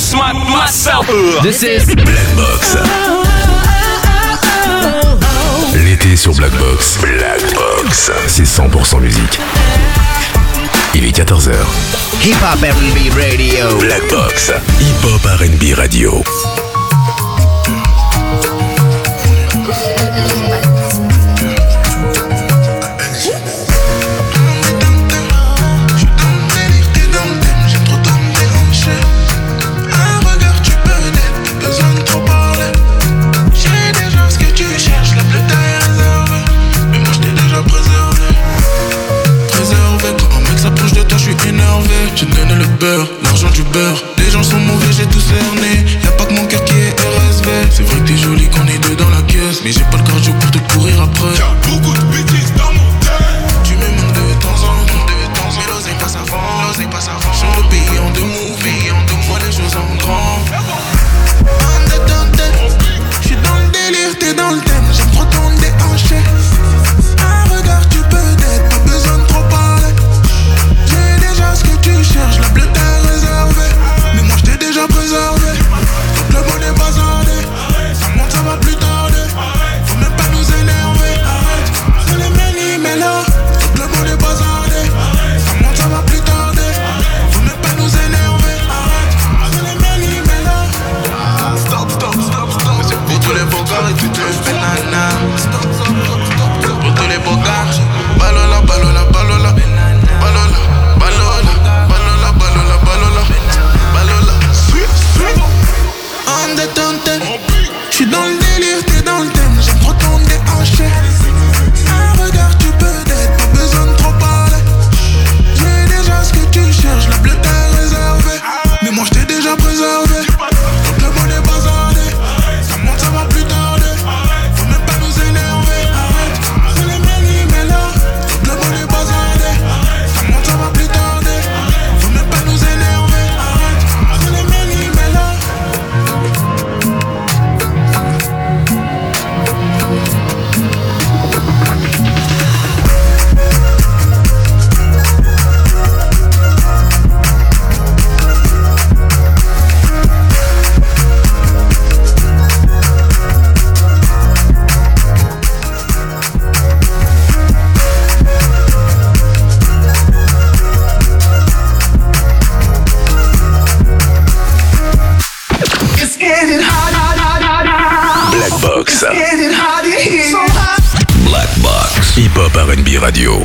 introduce myself. This is Black Box. L'été sur Black Box. Black Box, c'est 100% musique. Il est 14h. Hip Hop R&B Radio. Black Box, Hip Hop R&B Radio. J'ai donné le beurre, l'argent du beurre. Les gens sont mauvais, j'ai tout cerné. Y'a pas que mon cœur qui est RSV. C'est vrai que t'es jolie qu'on est deux dans la caisse, mais j'ai pas le cardio pour te courir après. Y'a beaucoup de bêtises dans mon tête. Tu me manques de temps en temps, mais l'oseille passe avant, Change de pays en deux moves, vois les choses en grand. En tête dans tête, j'suis dans le délire, t'es dans le thème. J'aime trop ton déhanché. Un regard, tu peux d'être, pas besoin de trop parler. Ce que tu cherches, la bleue t'est réservée. Mais moi je t'ai déjà préservé. Donc le bon est bazardé. Ça monte, ça va plus tarder. Faut même pas nous énerver. Arrête, c'est les mini-mélos. Donc le bon est bazardé. Ça monte, ça va plus tarder. Faut même pas nous énerver. Arrête, c'est les mini-mélos. Stop. C'est pour tous les beaux gars et tu te fais nana. Pour tous les beaux gars. Balola. En détente, j'suis dans le délire, t'es dans le thème. J'aime trop ton déhanché. Un regard, tu peux d'être, pas besoin de trop parler. J'ai déjà ce que tu cherches, la bleue t'est réservée. Mais moi j't'ai déjà préservé. Donc le bon est bazardé. Ça monte, ça va plus tarder. Faut même pas nous énerver. Arrête, c'est les mini-mélos. Donc le bon est bazardé. Ça monte, ça va plus tarder. Faut même pas nous énerver. Arrête, c'est les mini-mélos. Black Box. Black Box, Hip Hop R&B Radio.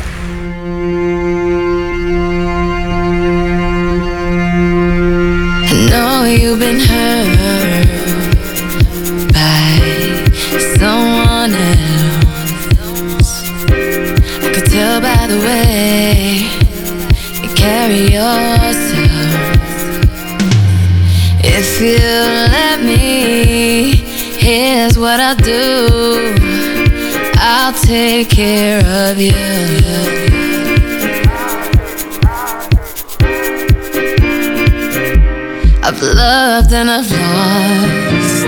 I know you've been hurt by someone else. I could tell by the way you carry yourself. If you let me, here's what I'll do. I'll take care of you. I've loved and I've lost.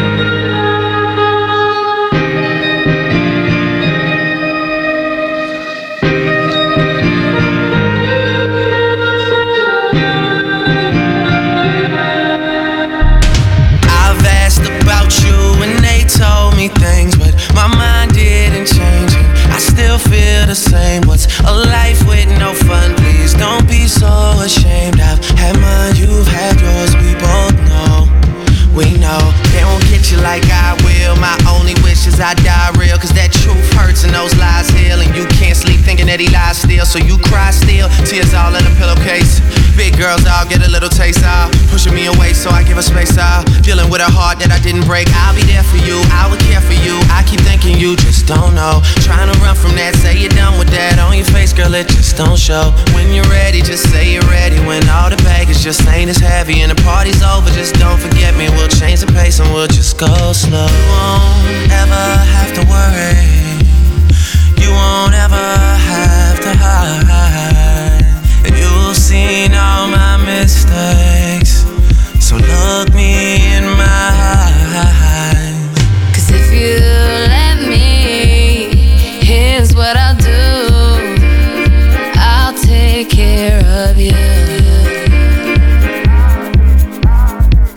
I've asked about you and they told me things, but my mind didn't change and I still feel the same. What's a life with no fun? Please don't be so ashamed. I've had mine, you've had yours, we both know. We know they won't get you like I will. My only wish is I die real, cause that truth hurts and those lies heal. And you can't sleep thinking that he lies still, so you cry still. Tears all in a pillowcase. Big girls all get a little taste out, pushing me away so I give her space out. Dealing with a heart that I didn't break. I'll be there for you, I would care for you. I keep thinking you just don't know. Trying to run from that, say you're done with that. On your face, girl, it just don't show. When you're ready, just say you're ready. When all the baggage just ain't as heavy and the party's over, just don't forget me. We'll change the pace and we'll just go slow. You won't ever have to worry. You won't ever have to hide. And you've seen all my mistakes, so look me in my eyes. Cause if you let me, here's what I'll do. I'll take care of you.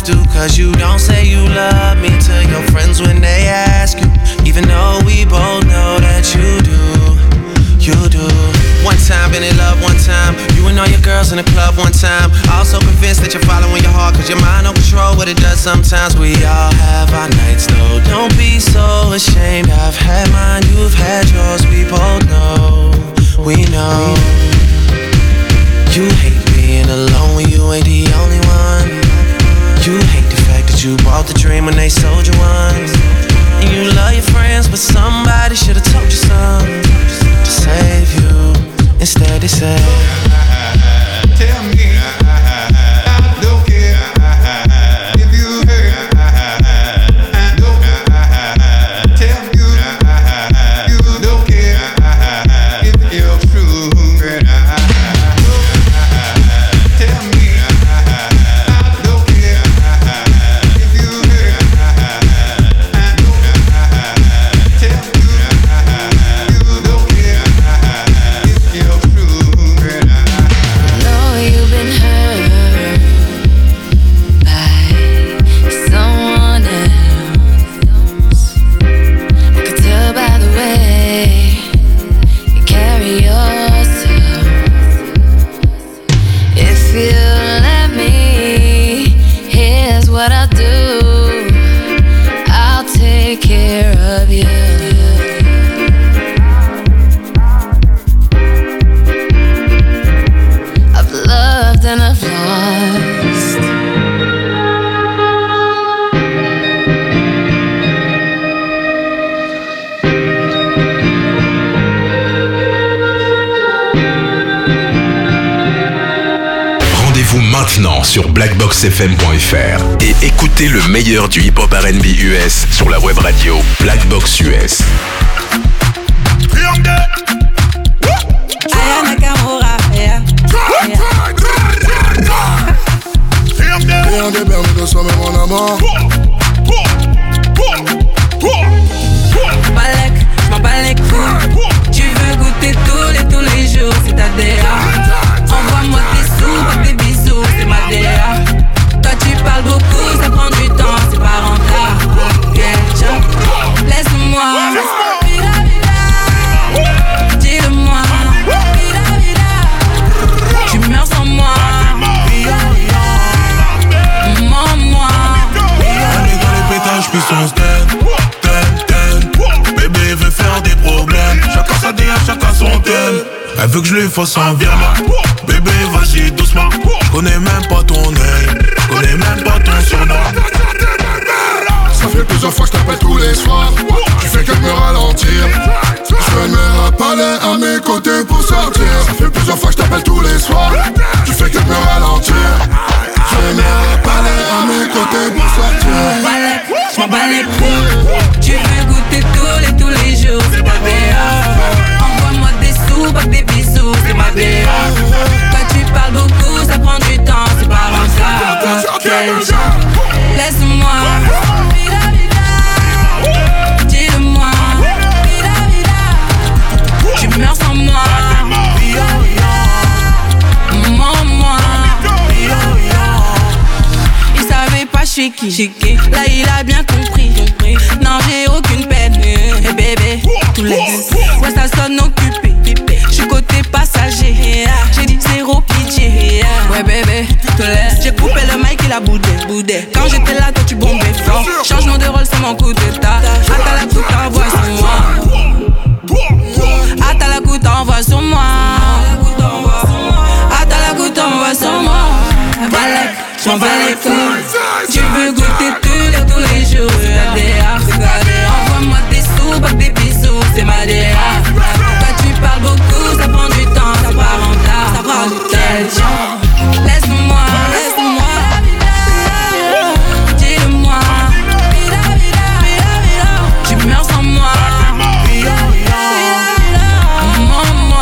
do. Cause you don't say you love me to your friends when they ask you. Even though we both know that you do. You do. One time, been in love one time. You and all your girls in the club one time. Also convinced that you're following your heart. Cause your mind don't control what it does sometimes. We all have our nights though. Don't be so ashamed. I've had mine, you've had yours. We both know. We know. You hate being alone when you ain't the only one. You hate the fact that you bought the dream when they sold you one. And you love your friends, but somebody should've told you something to save you. Instead they say, tell me, I don't care if you hurt. I don't tell you, you don't care if you're true. Tell me, I don't care if you hurt. I don't tell you, you don't care if you're true. Know you've been hurt by someone else. I could tell by the way you carry yourself. If you let me, here's what I'll do. I'll take care of you. I've loved and I've lost. Rendez-vous maintenant sur blackboxfm.fr et écoutez le meilleur du hip-hop R&B US sur la web radio Blackbox US. Aya Nakamura, yeah. Rien n'est permis de sommer mon amant. Balek, j'm'en bats les couilles. Tu veux goûter tous les jours, c'est ta DA. Envoie-moi tes sous, pas des bisous, c'est ma DA. Toi tu parles beaucoup, ça prend du temps, c'est pas rentable. Laisse-moi. Dis-le-moi. Tu meurs sans moi. Mens-moi. On est dans les pétages puissance 10. Bébé veut faire des problèmes. Chacun sa DA, chacun son thème. Elle veut que je lui fasse un virement. Bébé vas-y doucement. J'connais même pas ton nez. J'connais même pas ton surnom. Ça fait plusieurs fois que je t'appelle tous les soirs. Tu fais que me ralentir. Je me rappelle à mes côtés pour sortir. Ça fait plusieurs fois que je t'appelle tous les soirs. Tu fais que me ralentir. Je me rappelle à mes côtés pour sortir. J'm'en bats les couilles. Tu veux goûter tous les jours, c'est ta DA. Envoie-moi des sous, pas des bisous, c'est ma DA. Toi tu parles beaucoup, ça prend du temps, c'est pas rentable. Laisse-moi. Dis-le-moi. Tu meurs sans moi. Mens-moi. Il savait pas chez qui. Là il a bien compris. Non j'ai aucune peine. Hey bébé, tout laisse. Ouais ça sonne occupé. J'suis côté passager. J'ai dit zéro pitié. Ouais bébé, tout laisse. J'ai coupé le mic, il a boudé. Quand j'étais là, toi tu bombais fort. Changement de rôle, c'est mon coup d'état. Atalakou t'envoie sur moi. Atalakou t'envoie sur moi. Atalakou t'envoie sur moi. Balek, j'm'en bats les couilles. Tu veux goûter tous les jours, c'est ta DA. Envoie-moi tes sous, pas des bisous, c'est ma DA. Toi tu parles beaucoup, ça prend du temps, ça part en retard, ça prend du temps. Laisse-moi. Dis-le-moi. Tu meurs sans moi. Mens-moi.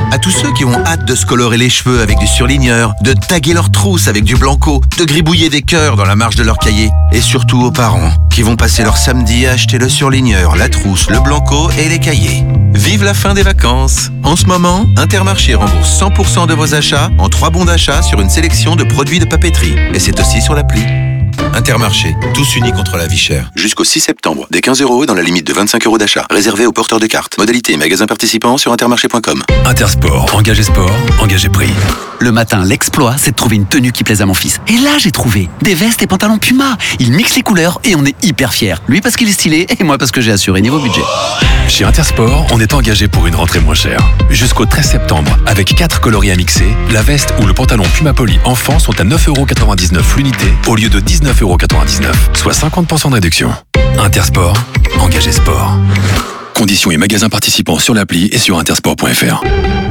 À tous ceux qui ont hâte de se colorer les cheveux avec du surligneur, de taguer leurs trousses avec du blanco, de gribouiller des cœurs dans la marge de leur cahier. Et surtout aux parents qui vont passer leur samedi à acheter le surligneur, la trousse, le blanco et les cahiers. Vive la fin des vacances! En ce moment, Intermarché rembourse 100% de vos achats en 3 bons d'achat sur une sélection de produits de papeterie. Et c'est aussi sur l'appli. Intermarché, tous unis contre la vie chère. Jusqu'au 6 septembre, des 15 € dans la limite de 25 € d'achat. Réservé aux porteurs de cartes. Modalité et magasins participants sur intermarché.com. Intersport, engagé sport, engagé prix. Le matin, l'exploit, c'est de trouver une tenue qui plaise à mon fils. Et là, j'ai trouvé des vestes et pantalons Puma. Il mixe les couleurs et on est hyper fiers. Lui parce qu'il est stylé et moi parce que j'ai assuré niveau budget. Chez Intersport, on est engagé pour une rentrée moins chère. Jusqu'au 13 septembre, avec 4 coloris à mixer, la veste ou le pantalon Puma Poly enfant sont à 9,99 € l'unité au lieu de 19,99 €, soit 50% de réduction. Intersport, engagé sport. Conditions et magasins participants sur l'appli et sur intersport.fr.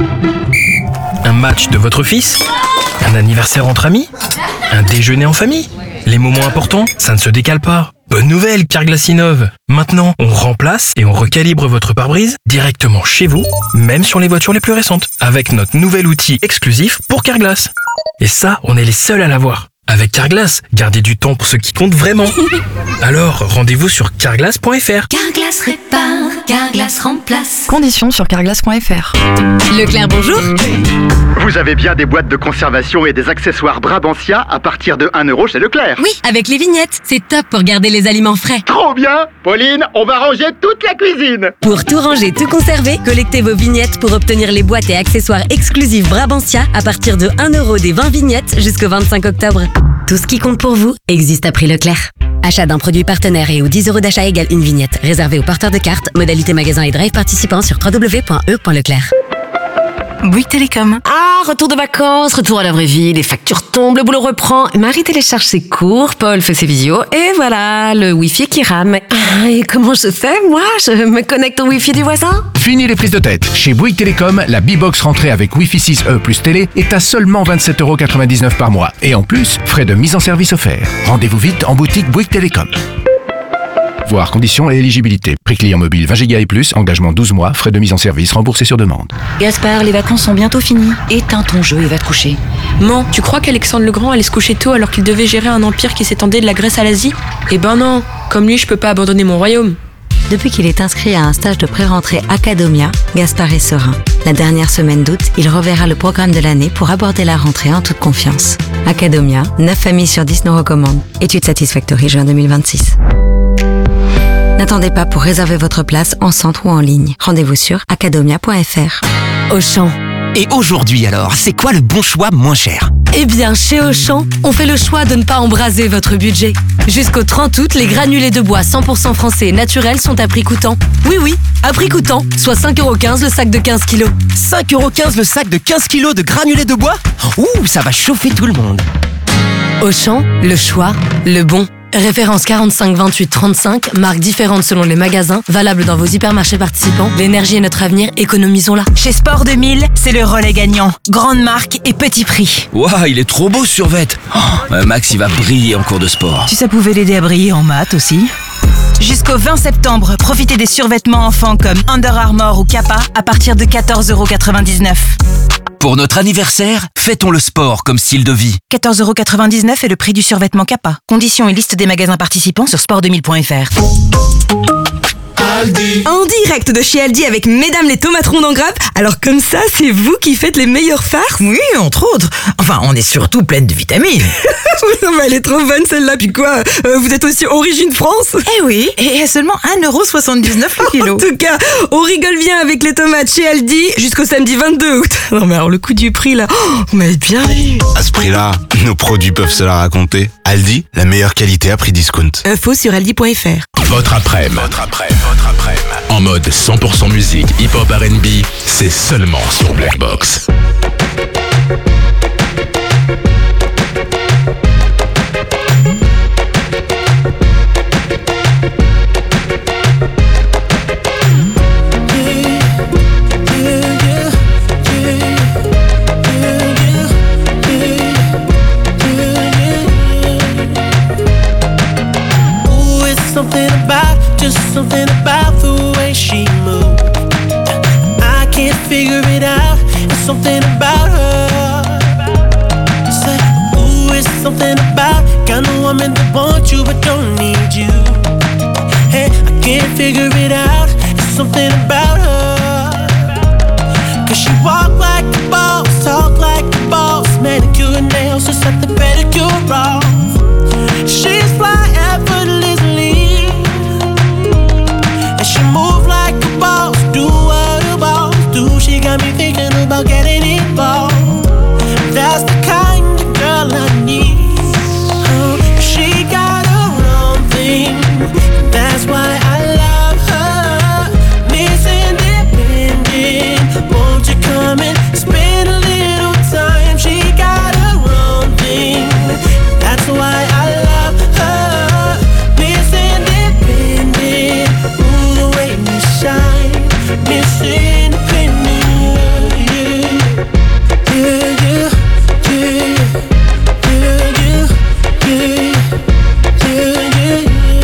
Un match de votre fils? Un anniversaire entre amis? Un déjeuner en famille? Les moments importants, ça ne se décale pas. Bonne nouvelle, Carglass innove. Maintenant, on remplace et on recalibre votre pare-brise directement chez vous, même sur les voitures les plus récentes, avec notre nouvel outil exclusif pour Carglass. Et ça, on est les seuls à l'avoir. Avec Carglass, gardez du temps pour ce qui compte vraiment. Alors, rendez-vous sur carglass.fr. Carglass répare, Carglass remplace. Conditions sur carglass.fr. Leclerc, bonjour. Vous avez bien des boîtes de conservation et des accessoires Brabantia à partir de 1 € chez Leclerc. Oui, avec les vignettes. C'est top pour garder les aliments frais. Trop bien! Pauline, on va ranger toute la cuisine. Pour tout ranger, tout conserver, collectez vos vignettes pour obtenir les boîtes et accessoires exclusifs Brabantia à partir de 1 € des 20 vignettes jusqu'au 25 octobre. Tout ce qui compte pour vous existe à prix Leclerc. Achat d'un produit partenaire et ou 10 € d'achat égale une vignette. Réservé aux porteurs de cartes. Modalité magasin et drive participants sur www.e.leclerc. Bouygues Télécom. Ah, retour de vacances, retour à la vraie vie, les factures tombent, le boulot reprend. Marie télécharge ses cours, Paul fait ses visios, et voilà, le Wi-Fi qui rame. Ah, et comment je fais, moi? Je me connecte au Wi-Fi du voisin? Fini les prises de tête. Chez Bouygues Télécom, la B-Box rentrée avec Wi-Fi 6E plus télé est à seulement 27,99 € par mois. Et en plus, frais de mise en service offerts. Rendez-vous vite en boutique Bouygues Télécom. Voir conditions et éligibilité. Prix client mobile 20 Go et plus, engagement 12 mois, frais de mise en service remboursés sur demande. Gaspard, les vacances sont bientôt finies. Éteins ton jeu et va te coucher. Man, tu crois qu'Alexandre le Grand allait se coucher tôt alors qu'il devait gérer un empire qui s'étendait de la Grèce à l'Asie? Eh ben non, comme lui je peux pas abandonner mon royaume. Depuis qu'il est inscrit à un stage de pré-rentrée Academia, Gaspard est serein. La dernière semaine d'août, il reverra le programme de l'année pour aborder la rentrée en toute confiance. Academia, 9 familles sur 10 nous recommandent. Étude Satisfactory juin 2026. N'attendez pas pour réserver votre place en centre ou en ligne. Rendez-vous sur academia.fr. Auchan. Et aujourd'hui alors, c'est quoi le bon choix moins cher? Eh bien, chez Auchan, on fait le choix de ne pas embraser votre budget. Jusqu'au 30 août, les granulés de bois 100% français et naturels sont à prix coûtant. Oui, à prix coûtant, soit 5,15 € le sac de 15 kilos. 5,15 € le sac de 15 kilos de granulés de bois? Ouh, ça va chauffer tout le monde. Auchan, le choix, le bon. Référence 45 28 35, marques différentes selon les magasins, valable dans vos hypermarchés participants. L'énergie est notre avenir, économisons-la. Chez Sport 2000, c'est le relais gagnant. Grande marque et petit prix. Waouh, il est trop beau ce survêt. Max, il va briller en cours de sport. Si ça pouvait l'aider à briller en maths aussi. Jusqu'au 20 septembre, profitez des survêtements enfants comme Under Armour ou Kappa à partir de 14,99 €. Pour notre anniversaire, fêtons le sport comme style de vie. 14,99 € est le prix du survêtement Kappa. Conditions et liste des magasins participants sur sport2000.fr. Aldi. En direct de chez Aldi avec Mesdames les tomaterons en grappe. Alors comme ça, c'est vous qui faites les meilleures farces? Oui, entre autres. Enfin, on est surtout pleine de vitamines. Non mais elle est trop bonne celle-là. Puis quoi, vous êtes aussi origine France? Eh oui, et à seulement 1,79 € le kilo. En tout cas, on rigole bien avec les tomates chez Aldi jusqu'au samedi 22 août. Non mais alors le coup du prix là, vous m'avez bien vu. À ce prix-là, nos produits peuvent se la raconter. Aldi, la meilleure qualité à prix discount. Info sur aldi.fr. Votre après-midi. En mode 100% musique, hip-hop R&B, c'est seulement sur Black Box. Something about the way she moved. I can't figure it out. about, it's something about her. Say, ooh, it's something about kind of woman that wants you but don't need you. Hey, I can't figure it out, it's something about her. Cause she walk like a boss, talk like a boss, manicure and nails, just set the pedicure off. She's fly effortlessly, and she move like a boss, do what a boss do. She got me thinking about getting involved. That's the kind of girl I need. She got her own thing, that's why I love her. Miss Independent, won't you come and spend a little time? She got her own thing, that's why I love her. Miss Independent, ooh, the way you shine. Miss Independent, yeah, yeah, yeah, yeah, yeah, yeah,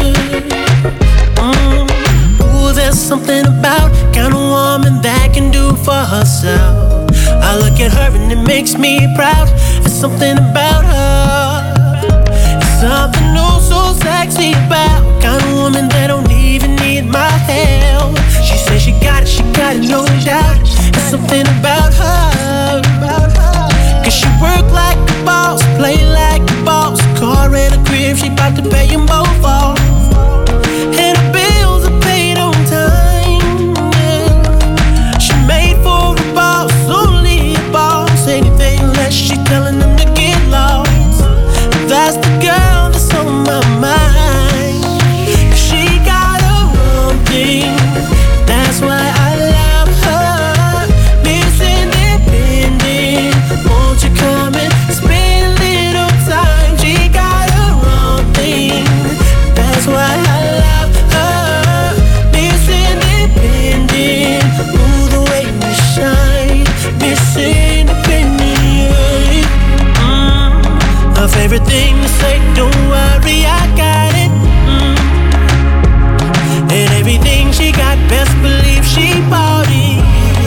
yeah. Ooh, there's something about kind of woman that can do for herself. I look at her and it makes me proud. There's something about her, it's something oh so sexy about kind of woman that don't even need my help. She says she got it, no doubt. There's something about her, cause she work like a boss, play like a boss. Car and a crib, she bout to pay them both off. And her bills are paid on time, yeah. She made for a boss, only a boss. Anything less, she telling them to get lost. That's the girl that's on my mind. She got her own thing, that's why I love her. Miss Independent, won't you come and spend a little time? She got her own thing, that's why I love her. Miss Independent, ooh, the way you shine. Miss Independent, her favorite thing to say, don't worry, I got it. And everything she got, best believe she bought it.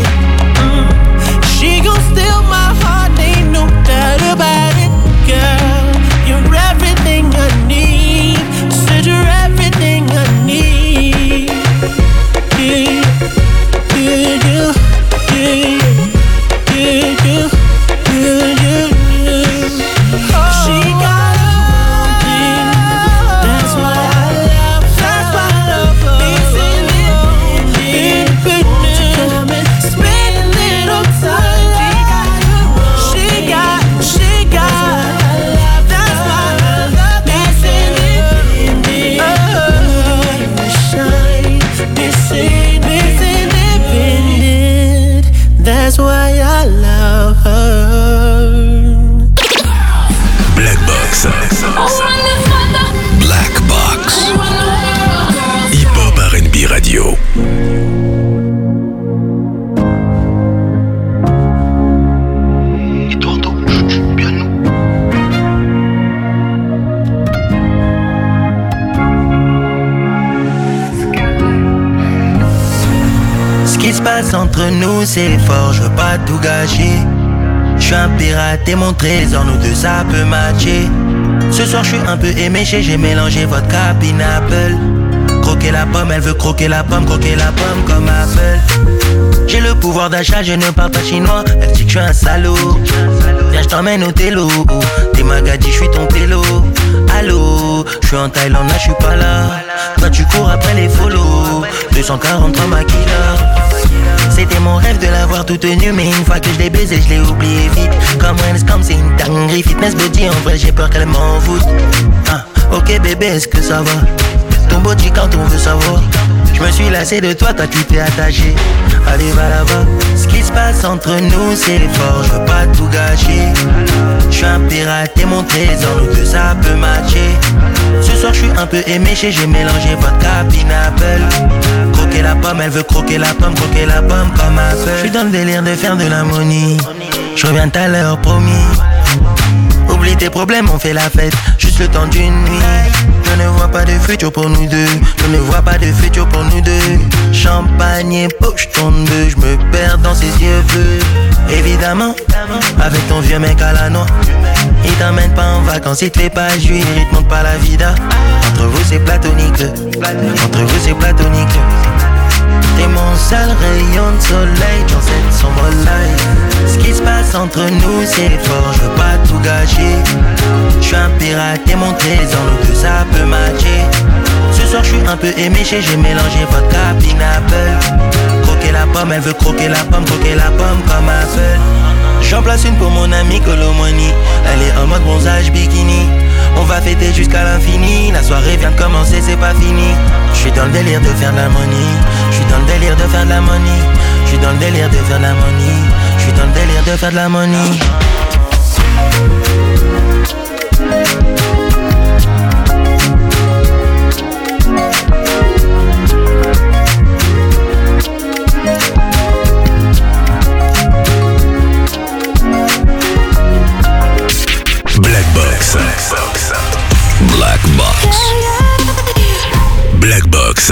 She gon' steal my heart, ain't no doubt about it. Girl, you're everything I need. Said you're everything I need. Yeah, yeah, yeah, yeah, yeah, yeah, yeah, yeah, yeah. She got her own thing, that's why I love her. That's why I love her. Miss Independent, won't you come and spend a little time? She got, that's why I love Miss Independent. Oh, shine, Miss Independent, that's why I love her. Black Box. Black Box. Hip-Hop R&B Radio. Ce qui se passe entre nous, c'est fort, je veux pas tout gâcher. Je suis un pirate et mon trésor, nous deux ça peut matcher. Ce soir je suis un peu éméché, j'ai mélangé vodka pineapple. Croquer la pomme, elle veut croquer la pomme comme Apple. J'ai le pouvoir d'achat, je ne parle pas chinois. Elle dit que je suis un salaud. Viens je t'emmène au télo. T'es Magadie, je suis ton télo. Allô, je suis en Thaïlande, là je suis pas là. Toi tu cours après les follow. 243 maquila. C'était mon rêve de l'avoir toute nue, mais une fois que je l'ai baisé, je l'ai oublié vite. Comme comme c'est une dinguerie. Fitness body, en vrai j'ai peur qu'elle m'envoûte. Ok bébé, est-ce que ça va? Ton body quand on veut savoir. Je me suis lassé de toi, toi tu t'es attaché. Allez va là-bas. Ce qui se passe entre nous c'est fort, je veux pas tout gâcher. Je suis un pirate et mon trésor, nous deux ça peut matcher. Ce soir je suis un peu éméché, j'ai mélangé vodka pineapple. Croquer la pomme, elle veut croquer la pomme comme Apple. Je suis dans le délire de faire de l'harmonie. Je reviens tout à l'heure promis. oublie tes problèmes, on fait la fête, juste le temps d'une nuit. Je ne vois pas de futur pour nous deux, je ne vois pas de futur pour nous deux. Champagne et poche tourne deux, je me perds dans ses yeux bleus. Évidemment, avec ton vieux mec à la noix, il t'emmène pas en vacances, il te fait pas jouir, il te montre pas la vida. Entre vous c'est platonique, entre vous c'est platonique. T'es mon seul rayon de soleil dans cette sombre life. Ce qui se passe entre nous c'est fort, je veux pas tout gâcher. Je suis un pirate et mon trésor, nous deux ça peut matcher. Ce soir je suis un peu éméché, j'ai mélangé vodka, pineapple. Croquer la pomme, elle veut croquer la pomme comme Apple. J'en place une pour mon ami Colomoni, elle est en mode bronzage bikini. On va fêter jusqu'à l'infini, la soirée vient de commencer, c'est pas fini. Je suis dans le délire de faire de la money, je suis dans le délire de faire de la money, je suis dans le délire de faire de la money, je suis dans le délire de faire de la money. Black Box. Black Box. Black Box.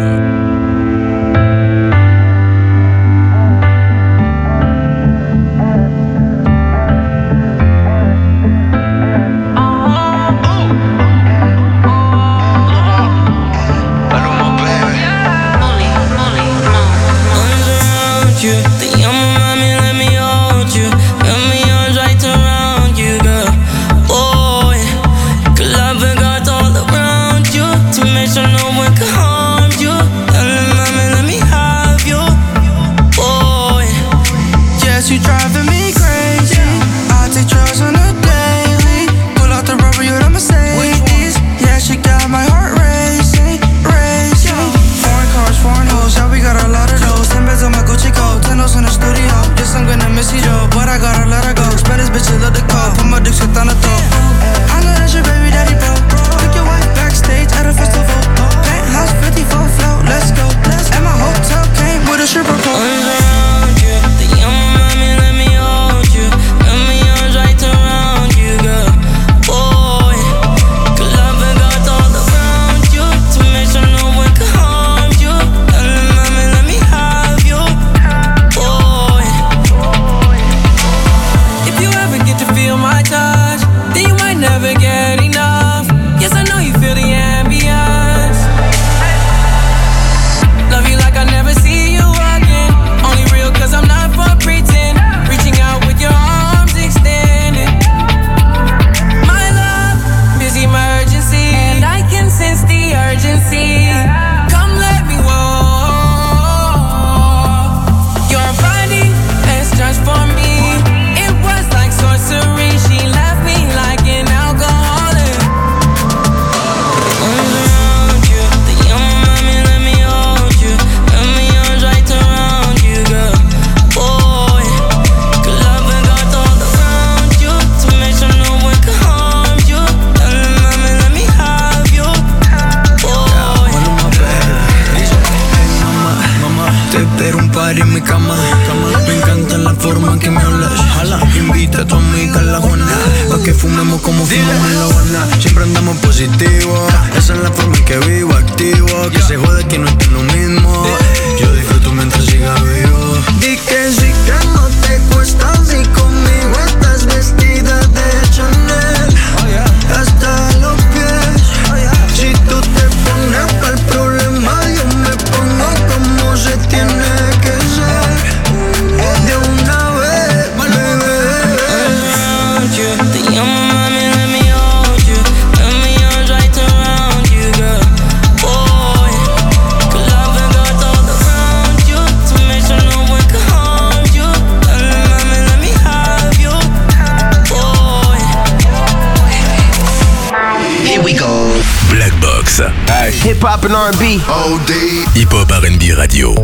Hip-hop and R&B. OD. Hip-hop R&B radio.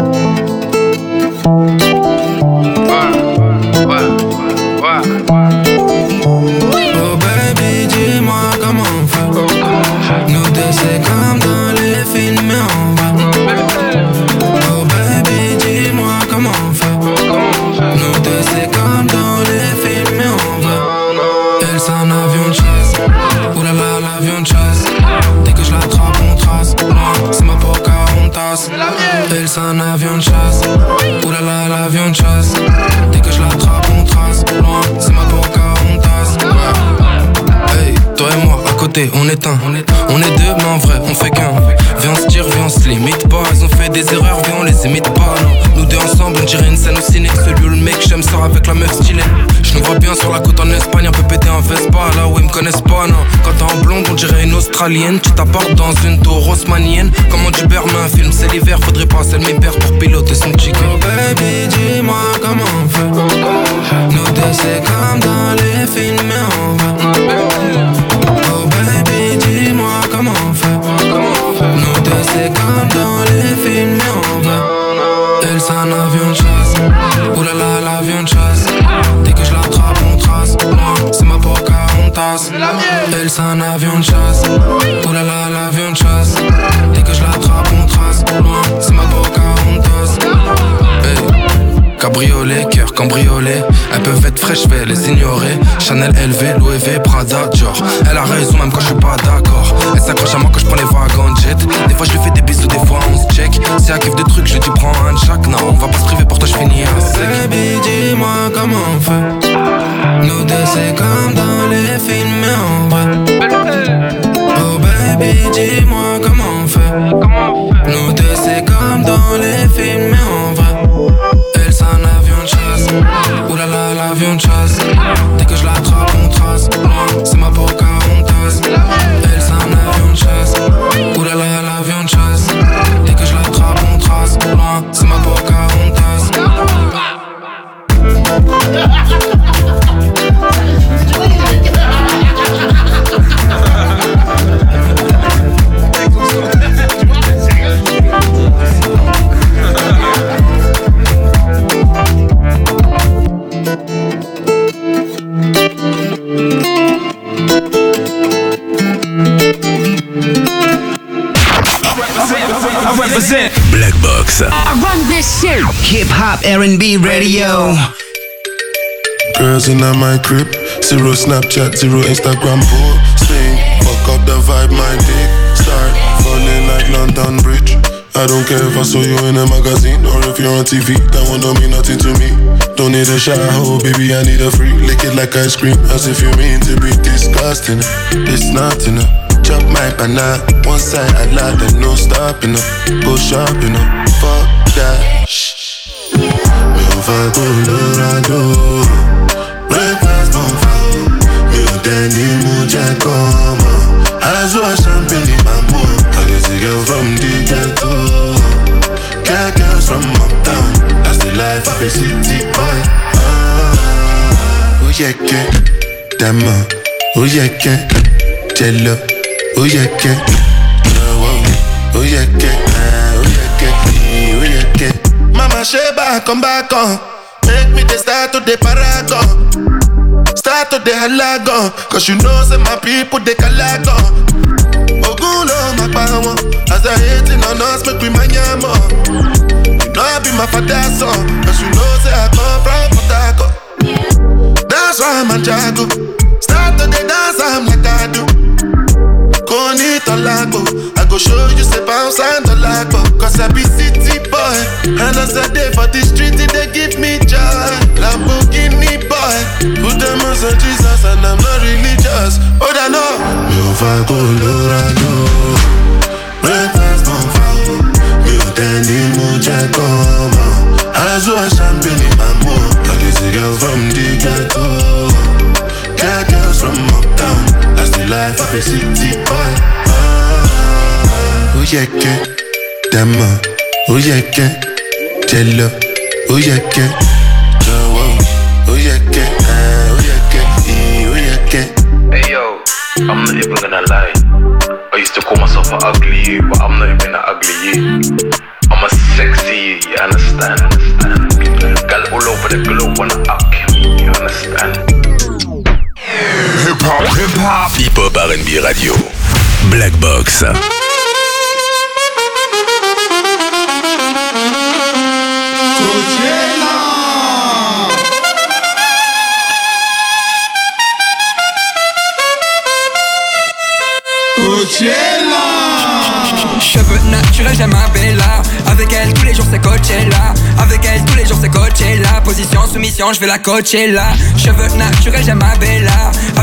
Oh baby, dis-moi comment on fait. Nous deux c'est comme dans les films mais on va. Oh baby, dis-moi comment on fait. Nous deux c'est comme dans les films mais on va. Elle s'en côté, on est un. On est deux, mais en vrai, on fait qu'un. Viens, on se tire, viens, on se limite pas. Ils ont fait des erreurs, viens, on les imite pas. Non. Nous deux ensemble, on dirait une scène au ciné. Celui où le mec j'aime sort avec la meuf stylée. Je nous vois bien sur la côte en Espagne, un peu pété en Vespa. Là où ils me connaissent pas, non. Quand t'es en blonde, on dirait une australienne. Tu t'apportes dans une tour haussmannienne. Comme on dit Berman, un film, c'est l'hiver. Faudrait passer le mi-père pour piloter son chicken. Oh baby, dis-moi comment on fait. Nous deux, c'est comme dans les films, mais on va. Oh baby, dis-moi comment on fait. Nous deux, c'est comme dans les films, mais on va. Elle c'est un avion de chasse. Oulala, l'avion de chasse. Dès que je l'attrape, on trace. C'est ma Pocahontas. Elle c'est un avion de chasse. Oulala, l'avion de chasse. Dès que je l'attrape, on trace. C'est ma Pocahontas. Hey. Cabriolet, cœur cambriolé. Elles peuvent être fraîches, je vais les ignorer. Chanel, LV, Louis V, Prada, Dior. Elle a raison même quand je suis pas d'accord. Elle s'accroche à moi quand je prends les wagons jet. Des fois je lui fais des bisous, des fois on se check. Si elle kiffe de trucs, je lui dis prends un de chaque. Non, on va pas se priver, pour toi je finis à sec. Baby, dis-moi comment on fait. Nous deux c'est comme dans les films, mais en vrai. Oh baby, dis-moi comment on fait. Nous deux c'est comme dans les films, mais en vrai. Elle c'est un avion de chasse. Oulala, l'avion de chasse. Dès que je l'attrape, on trace. C'est ma Pocahontas. Elle c'est un avion de chasse. Oulala, l'avion de chasse. Dès que je l'attrape, on trace. C'est ma Pocahontas. Black Box. I run this shit. Hip hop R&B radio. Girls in my crib, zero Snapchat, zero Instagram posting. Fuck up the vibe, my dick start falling like London Bridge. I don't care if I saw you in a magazine or if you're on TV, that one don't mean nothing to me. Don't need a shower, oh baby, I need a freak. Lick it like ice cream, as if you mean to be disgusting. It's not enough. Chop my banana, one side I lie, then no stopping up. Go shopping up, fuck that. Shh. Me over Colorado, breakfast on fire. Me on Danny Muja come. As well as champagne in my mood. I get a girl from the ghetto, got girls from uptown. That's the life of a city boy. Oh yeah, Dama, oh yeah, Jello. Oh yeah, oh yeah, oh yeah, Mama Sheba, come back on. Make me the start to the paragon. Start to the halagon. Cause you know say my people they calagon. Ogulo my power. As I hating on us, make we manyamo. You know I be my father's son. Cause you know say I come from Potako. That's why I'm a jago. Start to the dance, I'm like I do. Conito lago, I go show you say bounce and the lago. Cause I be city boy, and as I day for the street, they give me joy. Lamborghini boy, put them on St. Jesus and I'm not religious. Oh, I know. Me over Colorado, breakfast on fire. Me on Danny Muja come. As well as champagne in my mood. Like it's a girl from the ghetto, got girls from uptown. That's the life of a city boy. Oh yeah, Dama, oh yeah, Jello, oh yeah, oh yeah, oh yeah. Hey yo, I'm not even gonna lie. I used to call myself an ugly you, but I'm not even an ugly you. I'm a sexy you, you understand? Gal all over the globe wanna up me, you understand? Hip hop, hip hop R&B radio. Black Box. Cheveux naturels, j'aime ma Bella. Avec elle tous les jours c'est Coachella. Avec elle tous les jours c'est Coachella. Position, soumission, je vais la coacher là. Cheveux naturels, j'aime ma Bella.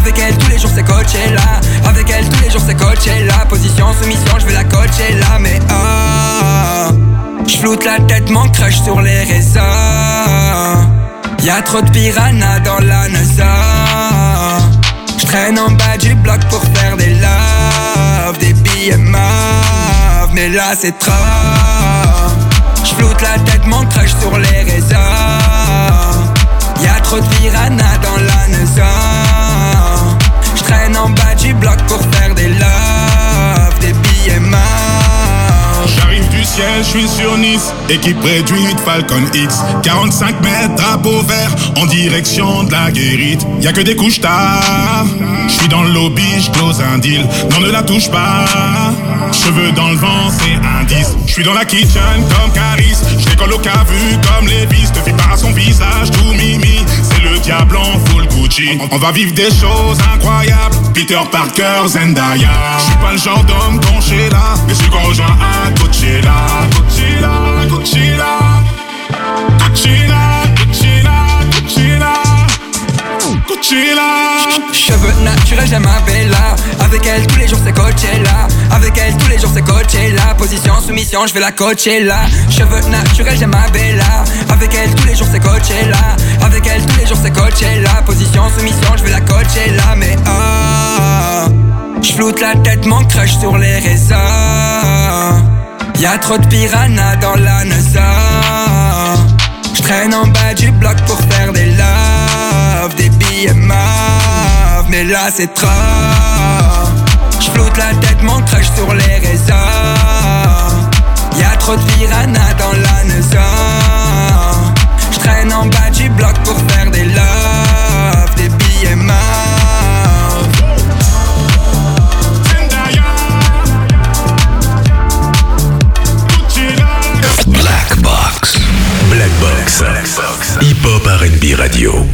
Avec elle tous les jours c'est Coachella. Avec elle tous les jours c'est Coachella. Position, soumission, je vais la coacher là. Mais j'floute la tête, mon crush sur les réseaux. Y'a trop de piranhas dans la NASA. J'traîne en bas du bloc pour faire des loves, des billets mauves. Mais là c'est trop. J'floute la tête, mon crush sur les réseaux. Y'a trop de piranhas dans la NASA. J'traîne en bas du bloc pour faire des loves, des billets mauves. J'arrive du ciel, je suis sur Nice. Équipe réduite, Falcon X. 45 mètres, drapeau vert, en direction de la guérite. Y'a que des couches tard. J'suis dans le lobby, j'close un deal. Non, ne la touche pas. Cheveux dans le vent, c'est un 10. J'suis dans la kitchen comme Caris. J'décolle au cavu comme Levis. Te fie pas à son visage, tout mimi. C'est le diable en full Gucci. On va vivre des choses incroyables. Peter Parker, Zendaya. J'suis pas le genre d'homme penché là, mais celui qu'on rejoint à Coachella. Coachella, Coachella, Coachella, Coachella, Coachella, Coachella. Cheveux naturels, j'aime ma Bella. Avec elle tous les jours c'est Coachella. Avec elle tous les jours c'est Coachella. Position, soumission, je vais la coacher là. Cheveux naturels, j'aime ma Bella. Avec elle tous les jours c'est Coachella. Avec elle tous les jours c'est Coachella. Position, soumission, je vais la coacher là. Mais j'floute la tête, mon crush sur les réseaux. Y'a trop de piranhas dans la NASA. J'traîne en bas du bloc pour faire des loves, des billets mauves. Mais là c'est trop. J'floute la tête, mon crush sur les réseaux. Y'a trop de piranhas dans la NASA. J'traîne en bas du bloc pour faire des loves, des billets mauves. Black Box. Black Box. Hip Hop R&B Radio.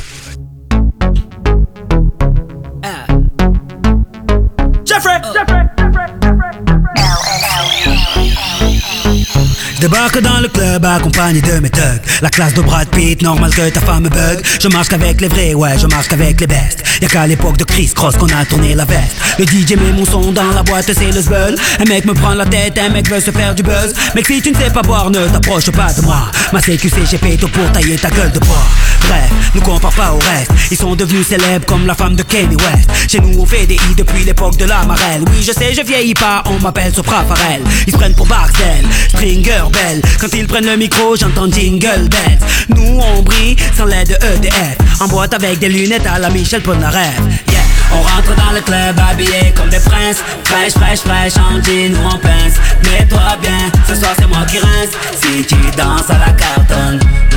Je débarque dans le club accompagné de mes thugs. La classe de Brad Pitt, normal que ta femme me bug. Je marche qu'avec les vrais, ouais, je marche qu'avec les bestes. Y'a qu'à l'époque de Chris Cross qu'on a tourné la veste. Le DJ met mon son dans la boîte, c'est le zbeul. Un mec me prend la tête, un mec veut se faire du buzz. Mec, si tu ne sais pas boire, ne t'approche pas de moi. Ma CQC, j'ai péto pour tailler ta gueule de bois. Bref, nous compare pas au reste. Ils sont devenus célèbres comme la femme de Kanye West. Chez nous on fait des hits depuis l'époque de la marelle. Oui je sais je vieillis pas, on m'appelle Sopra Farel. Ils se prennent pour Barcel, Stringer Bell. Quand ils prennent le micro j'entends Jingle Bells. Nous on brille sans l'aide de EDF. En boîte avec des lunettes à la Michel Polnareff. Yeah. On rentre dans le club habillé comme des princes. Fraîche, fraîche, fraîche, en jean ou en pince. Mets-toi bien, ce soir c'est moi qui rince. Si tu danses à la cartonne,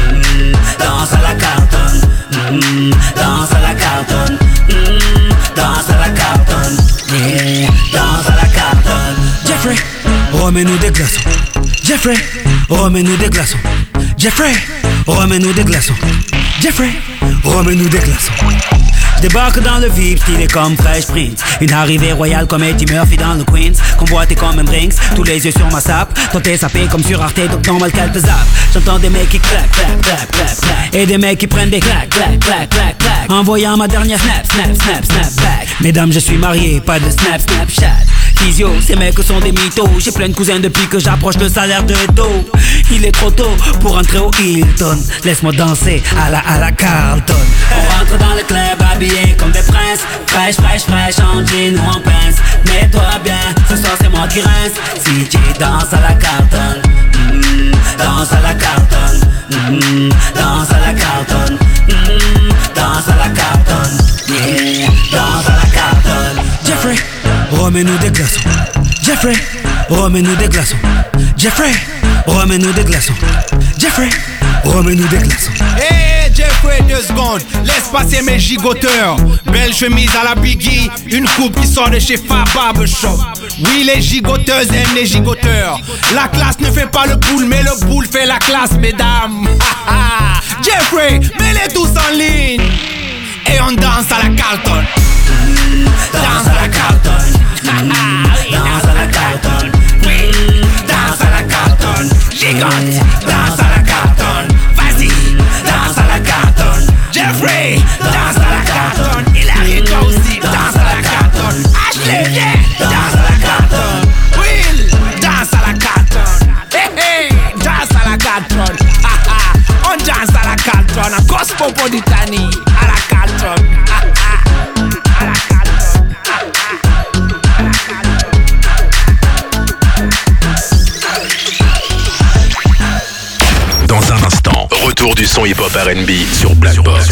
danse à la cartonne, danse à la cartonne, danse à la cartonne, danse à la cartonne. Jeffrey, remets-nous des glaçons. Jeffrey, remets-nous des glaçons. Jeffrey, remets-nous des glaçons. Jeffrey, remets-nous des glaçons. Débarque dans le VIP, stylé comme Fresh Prince. Une arrivée royale comme Eddie Murphy dans le Queens. Convoité comme un Brinks, tous les yeux sur ma sape. Toi t'es sapé comme sur Arte, donc normal qu'elle te zappe. J'entends des mecs qui claquent, claquent, claquent, claquent, claquent. Et des mecs qui prennent des claques, claques, claques, claques, claques. Envoyant ma dernière snap, snap, snap, snap back. Mesdames, je suis marié, pas de snap, snapchat. Physio, ces mecs sont des mythos. J'ai plein de cousins depuis que j'approche le salaire de Edo. Il est trop tôt pour entrer au Hilton. Laisse-moi danser à la Carlton. On rentre dans le club habillé comme des princes. Fraîche, fraîche, fraîche, en jean ou en pince. Mets-toi bien, ce soir c'est moi qui rince. Si tu danses à la Carlton, danse à la Carlton, danse à la Carlton, danse à la Carlton, danse à la Carlton. Jeffrey, remets-nous des glaçons. Jeffrey, remets-nous des glaçons. Jeffrey, remets-nous des glaçons. Jeffrey, remets-nous des glaçons. Hey Jeffrey, 2 secondes, laisse passer mes gigoteurs. Belle chemise à la Biggie, une coupe qui sort de chez Fab Barbershop. Oui, les gigoteuses aiment les gigoteurs. La classe ne fait pas le boule, mais le boule fait la classe, mesdames. Jeffrey, mets-les tous en ligne. Et on danse à la Carlton. Danse à la Carlton. Danse à la Carlton. Danse à la Carlton. Gigote, danse à la Carlton. Vas-y, danse à la Carlton. Jeffrey, danse à la Carlton. Il arrive toi aussi, danse son hip-hop R&B sur Black Box.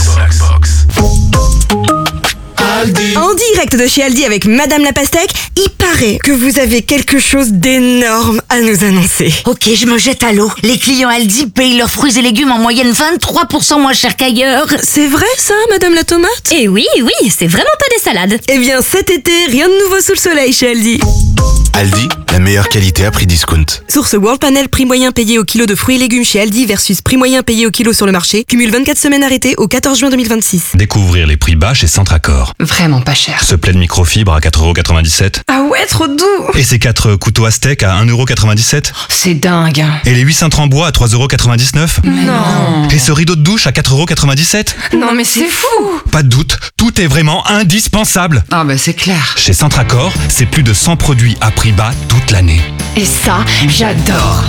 En direct de chez Aldi avec Madame la Pastèque, il paraît que vous avez quelque chose d'énorme à nous annoncer. Ok, je me jette à l'eau. Les clients Aldi payent leurs fruits et légumes en moyenne 23% moins cher qu'ailleurs. C'est vrai ça, Madame la Tomate? Eh oui, c'est vraiment pas des salades. Eh bien cet été, rien de nouveau sous le soleil chez Aldi. Aldi, la meilleure qualité à prix discount. Source World Panel, prix moyen payé au kilo de fruits et légumes chez Aldi versus prix moyen payé au kilo sur le marché. Cumule 24 semaines arrêtées au 14 juin 2026. Découvrir les prix bas chez Centracor. Vraiment pas cher. Ce plaid microfibre à 4,97€. Ah ouais, trop doux. Et ces 4 couteaux aztèques à 1,97€. C'est dingue. Et les 8 cintres en bois à 3,99€. Non. Et ce rideau de douche à 4,97€. Non mais c'est fou. Pas de doute, tout est vraiment indispensable. Ah bah c'est clair. Chez Centracor, c'est plus de 100 produits à prix bas toute l'année. Et ça, j'adore.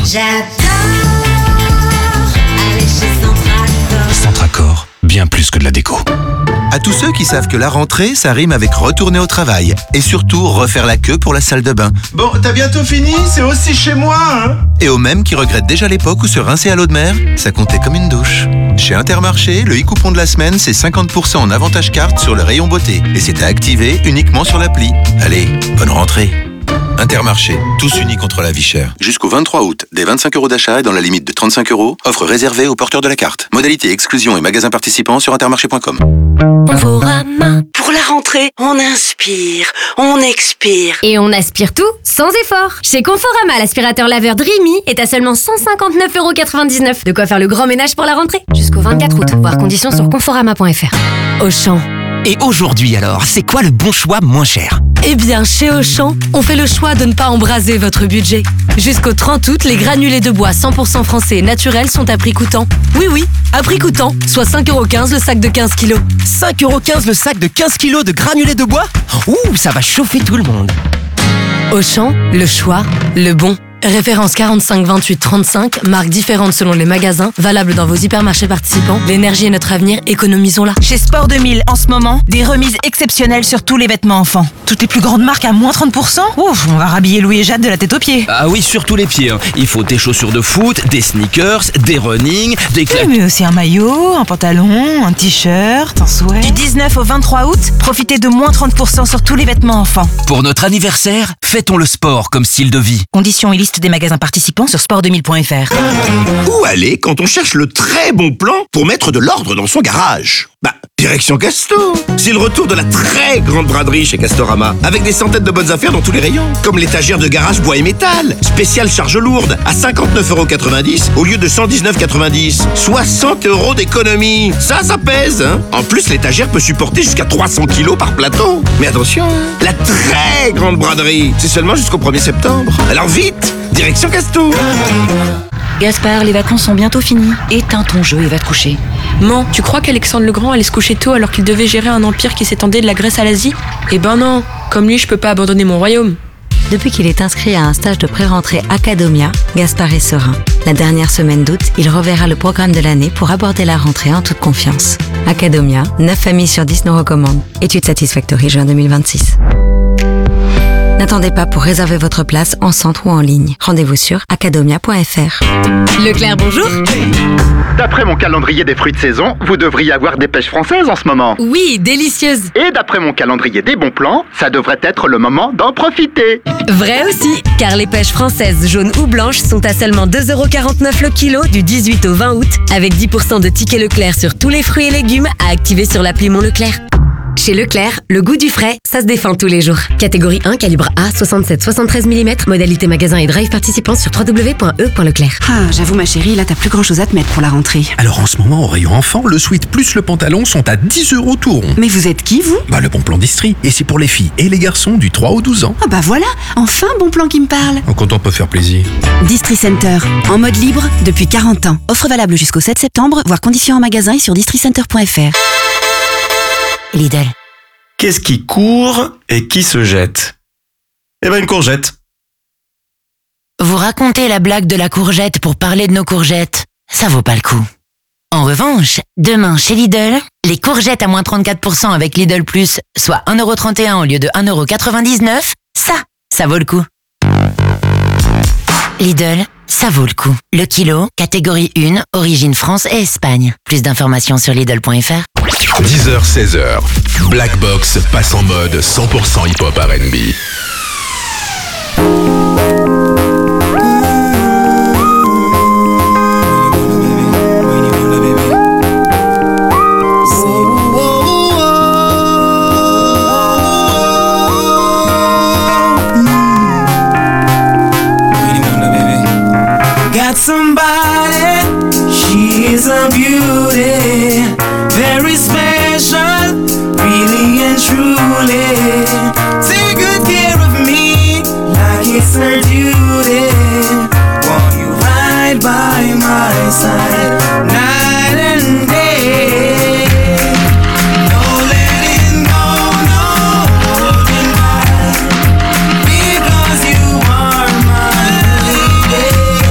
Aller chez Centracor. Centracor, bien plus que de la déco. À tous ceux qui savent que la rentrée, ça rime avec retourner au travail. Et surtout, refaire la queue pour la salle de bain. Bon, t'as bientôt fini? C'est aussi chez moi, hein? Et aux mêmes qui regrettent déjà l'époque où se rincer à l'eau de mer, ça comptait comme une douche. Chez Intermarché, le e-coupon de la semaine, c'est 50% en avantage carte sur le rayon beauté. Et c'est à activer uniquement sur l'appli. Allez, bonne rentrée. Intermarché, tous unis contre la vie chère. Jusqu'au 23 août, des 25 € d'achat et dans la limite de 35 €, offre réservée aux porteurs de la carte. Modalité, exclusion et magasins participants sur intermarché.com. Conforama. Pour la rentrée, on inspire, on expire. Et on aspire tout sans effort. Chez Conforama, l'aspirateur laveur Dreamy est à seulement 159,99€. De quoi faire le grand ménage pour la rentrée. Jusqu'au 24 août. Voir conditions sur conforama.fr. Auchan. Et aujourd'hui alors, c'est quoi le bon choix moins cher? Eh bien, chez Auchan, on fait le choix de ne pas embraser votre budget. Jusqu'au 30 août, les granulés de bois 100% français et naturels sont à prix coûtant. Oui, à prix coûtant, soit 5,15€ le sac de 15 kilos. 5,15€ le sac de 15 kilos de granulés de bois? Ouh, ça va chauffer tout le monde. Auchan, le choix, le bon. Référence 45 28 35, marques différentes selon les magasins, valable dans vos hypermarchés participants. L'énergie est notre avenir, économisons-la. Chez Sport 2000, en ce moment, des remises exceptionnelles sur tous les vêtements enfants. Toutes les plus grandes marques à moins 30%. Ouf, on va rhabiller Louis et Jade de la tête aux pieds. Ah oui, surtout les pieds. Il faut des chaussures de foot, des sneakers, des running, des Oui, mais aussi un maillot, un pantalon, un t-shirt, un sweat. Du 19 au 23 août, profitez de moins 30% sur tous les vêtements enfants. Pour notre anniversaire, fêtons le sport comme style de vie. Conditions et liste des magasins participants sur sport2000.fr. Où aller quand on cherche le très bon plan pour mettre de l'ordre dans son garage? Direction Castor. C'est le retour de la très grande braderie chez Castorama, avec des centaines de bonnes affaires dans tous les rayons, comme l'étagère de garage bois et métal, spéciale charge lourde, à 59,90€ au lieu de 119,90€. 60 € d'économie. Ça pèse, hein. En plus, l'étagère peut supporter jusqu'à 300 kg par plateau. Mais attention, la très grande braderie, c'est seulement jusqu'au 1er septembre. Alors vite, direction Castor. Gaspard, les vacances sont bientôt finies. Éteins ton jeu et va te coucher. Man, tu crois qu'Alexandre le Grand allait se coucher tôt alors qu'il devait gérer un empire qui s'étendait de la Grèce à l'Asie? Eh ben non, comme lui je peux pas abandonner mon royaume. Depuis qu'il est inscrit à un stage de pré-rentrée Academia, Gaspard est serein. La dernière semaine d'août, il reverra le programme de l'année pour aborder la rentrée en toute confiance. Academia, 9 familles sur 10 nous recommandent. Étude Satisfactory juin 2026. N'attendez pas pour réserver votre place en centre ou en ligne. Rendez-vous sur academia.fr. Leclerc, bonjour. D'après mon calendrier des fruits de saison, vous devriez avoir des pêches françaises en ce moment. Oui, délicieuse. Et d'après mon calendrier des bons plans, ça devrait être le moment d'en profiter. Vrai aussi, car les pêches françaises jaunes ou blanches sont à seulement 2,49€ le kilo du 18 au 20 août, avec 10% de tickets Leclerc sur tous les fruits et légumes à activer sur l'appli Mon Leclerc. Chez Leclerc, le goût du frais, ça se défend tous les jours. Catégorie 1, calibre A, 67-73 mm, modalité magasin et drive participant sur www.e.leclerc. Ah, j'avoue ma chérie, là t'as plus grand chose à te mettre pour la rentrée. Alors en ce moment, au rayon enfant, le sweat plus le pantalon sont à 10€ tout rond. Mais vous êtes qui, vous? Le bon plan d'Istrie. Et c'est pour les filles et les garçons du 3 au 12 ans. Ah bah voilà, enfin bon plan qui me parle. Quand on peut faire plaisir. Distri Center, en mode libre depuis 40 ans. Offre valable jusqu'au 7 septembre, voir conditions en magasin et sur districenter.fr. Lidl. Qu'est-ce qui court et qui se jette? Eh ben une courgette. Vous racontez la blague de la courgette pour parler de nos courgettes. Ça vaut pas le coup. En revanche, demain chez Lidl, les courgettes à moins 34% avec Lidl Plus, soit 1,31€ au lieu de 1,99€, ça vaut le coup. Lidl, Ça vaut le coup. Le kilo, catégorie 1, origine France et Espagne. Plus d'informations sur Lidl.fr. 10h, 16h. Black Box passe en mode 100% hip-hop R&B. Somebody, she is a beauty, very special, really and truly. Take good care of me, like it's her duty. Won't you ride by my side, night and day? No letting go, no holding back, because you are my lady.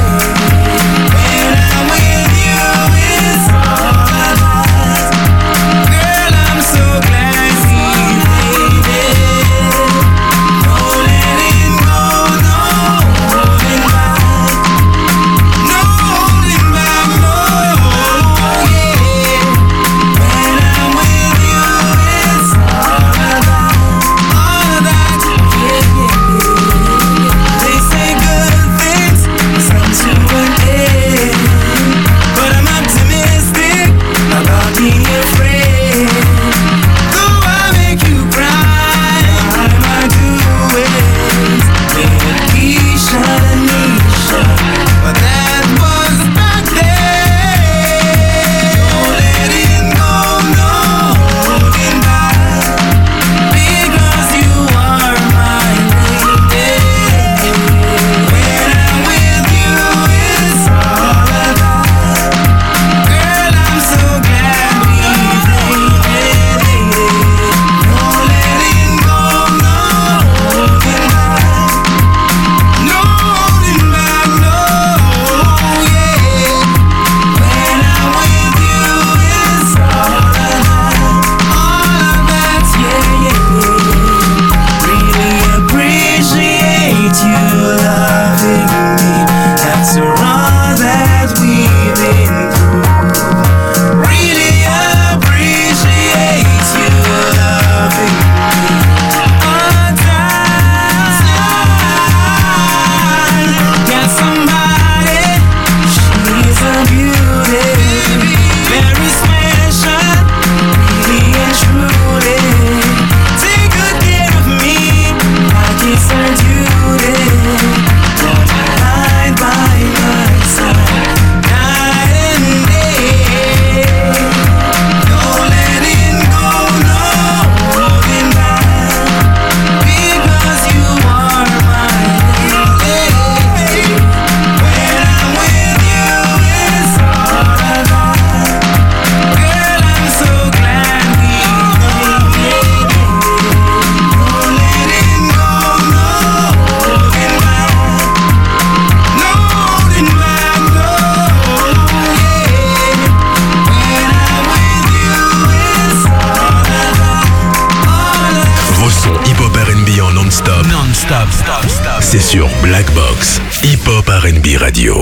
C'est sur Black Box, Hip Hop R&B Radio.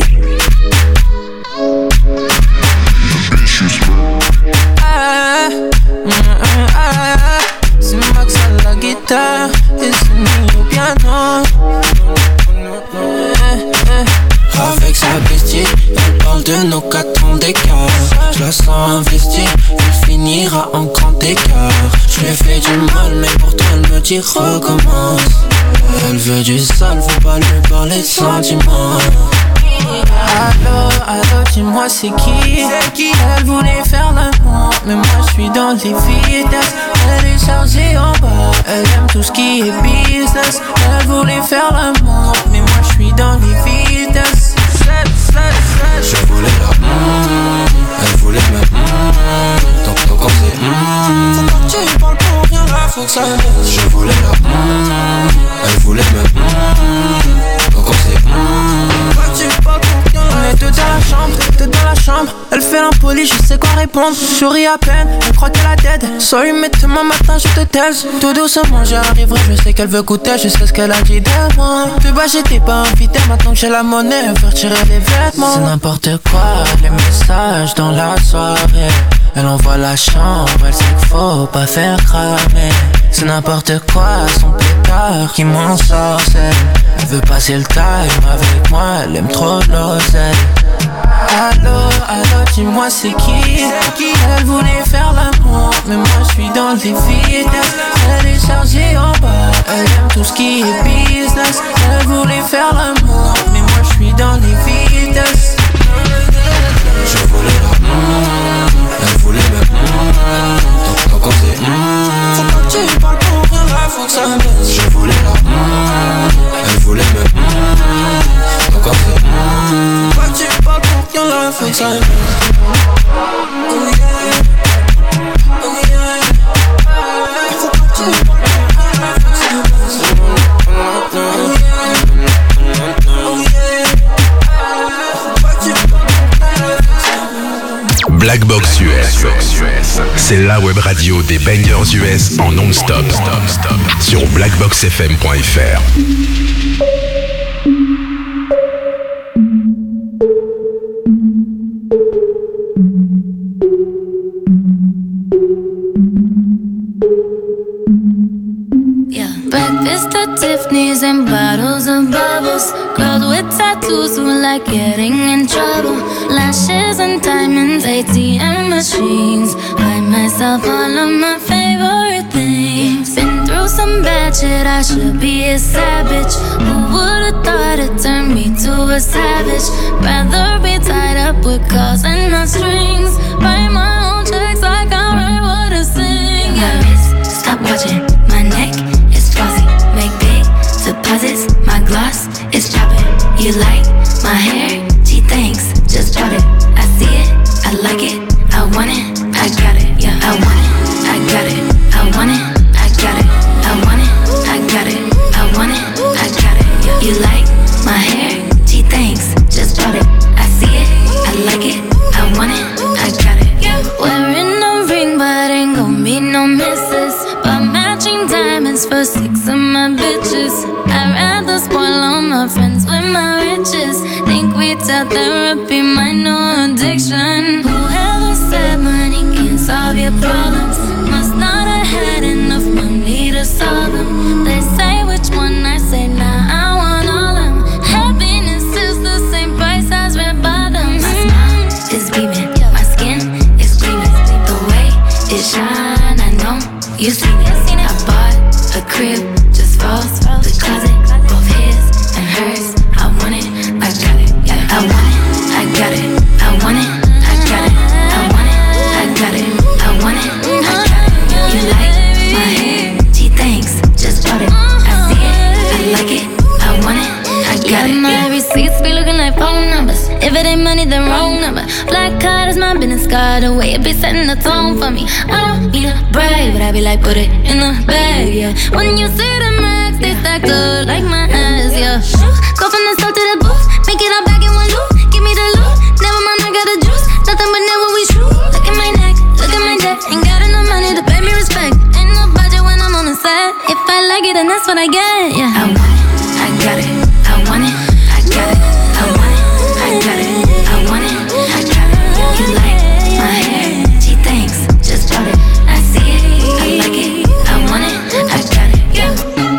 C'est Max à la guitare et c'est nous au piano. Avec sa bestie, elle parle de nos 4 ans d'écart. Je la sens investie, elle finira en grand écart. Je lui ai fait du mal, mais pourtant elle me dit recommence. Elle veut du sale, faut pas lui parler de sentiments. Allô, dis-moi c'est qui? Elle voulait faire l'amour, mais moi je suis dans les vitesses. Elle est chargée en bas, elle aime tout ce qui est business. Elle voulait faire l'amour, mais moi je suis dans les vitesses. Je voulais la elle voulait me donc on sait faut pas que tu parles pour rien là, faut que ça je voulais la elle voulait me donc on sait pas que tu parles pour rien. On est deux dans la chambre, elle fait l'impoli, je sais quoi répondre. Souris à peine, elle croit qu'elle a tête. Sorry mais demain matin je te taise. Tout doucement j'y arriverai, je sais qu'elle veut goûter. Je sais ce qu'elle a dit de moi. Plus bas j'étais pas invité, maintenant que j'ai la monnaie, elle veut retirer les vêtements. C'est n'importe quoi, les messages dans la soirée. Elle envoie la chambre, elle sait qu'il faut pas faire cramer. C'est n'importe quoi, son pétard qui m'en sorcelle. Elle veut passer le time avec moi, elle aime trop l'oseille. Allô, dis-moi c'est qui? Elle voulait faire l'amour, mais moi je suis dans les vitesses. Elle est chargée en bas, elle aime tout ce qui est business. Elle voulait faire l'amour, mais moi je suis dans les vitesses. Je voulais la elle voulait me donc on sait faut pas que tu parles pour rien, là faut que ça baisse. Je voulais la elle voulait me donc on sait faut pas que tu parles pour rien, là faut que ça baisse. Oh yeah, oh yeah. Faut pas que tu parles pour rien, là faut que ça baisse. Oh yeah, oh yeah. Faut pas que tu parles pour rien, là faut que ça baisse. Black Box US, c'est la web radio des bangers US en non-stop sur blackboxfm.fr. Breakfast at Tiffany's and bottles of bubbles. Girls with tattoos who like getting in trouble. Lashes and diamonds, ATM machines. Buy myself all of my favorite things. Been through some bad shit, I should be a savage. Who would've thought it turned me to a savage? Rather be tied up with calls and not strings. Write my own checks like I write what I sing. My wrist, stop watching. My neck is flossy. Make big deposits. My gloss is chopping. You like my hair? Gee, thanks. Just bought it. I see it. I like it. I want it. I got it. Yeah, I want it. I got it. I want it. I got it. I want it. I got it. I want it. I got it. Yeah. You like my hair? Gee, thanks. Just bought it. I see it. I like it. I want it. I got it. Yeah. Wearing a ring, but ain't gon' be no misses. But matching diamonds for 6 of my bitches. I'd rather spoil all my friends with my riches. Think we tell therapy my new addiction. Whoever said money can't solve your problems must not have had enough money to solve them. They say which one, I say nah, I want all them. Happiness is the same price as red bottoms. My smile is beaming, my skin is gleaming. The way it shine, I know you seen it. I bought a crib just for the closet, both his and hers. I want it, I got it. Yeah, I want it, I got it. I want it, I got it. I want it, I got it. I want it, I got it. You like my hair? Gee, thanks. Just bought it. I see it, I like it. I want it, I got it. My receipts be looking like phone numbers. If it ain't money, then wrong number. Black card is my business card. The way it be setting the tone for me. I don't need a brag, but I be like, put it in the bag, yeah. When you see the max, they stacked up like my ass, yeah. Go from the start to the booth, make it all back in one loop. Give me the loot, never mind, I got the juice. Nothing but never we true. Look at my neck, look at my debt. Ain't got enough money to pay me respect. Ain't no budget when I'm on the set. If I like it, then that's what I get, yeah. I want it, I got it. I want it, I got it. I want it, I got it. I want it, I got it. You like my hair? Gee, thanks. Just bought it. I see it, I like it. I want it, I got it. Yeah.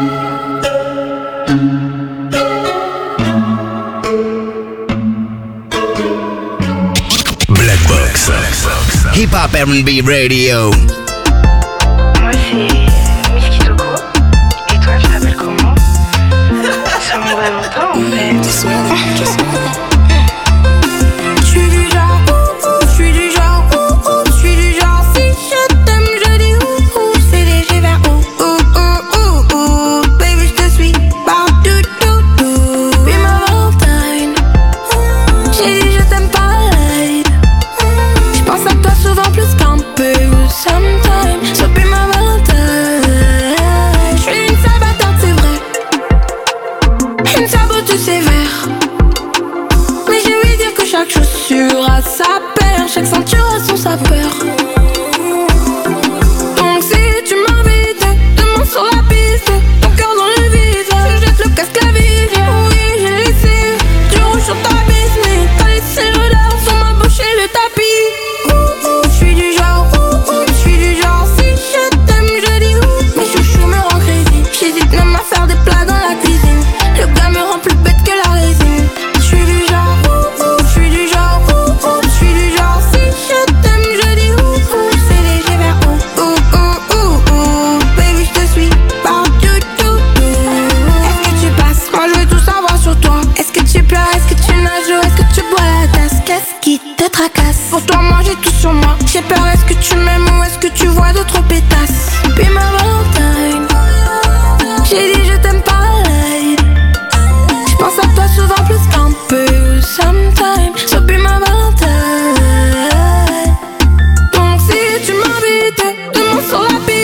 Black Box Hip Hop R&B Radio. Moi c'est Miss Kitoko. Et toi tu t'appelles comment? Ça m'aurait longtemps en fait. Sometimes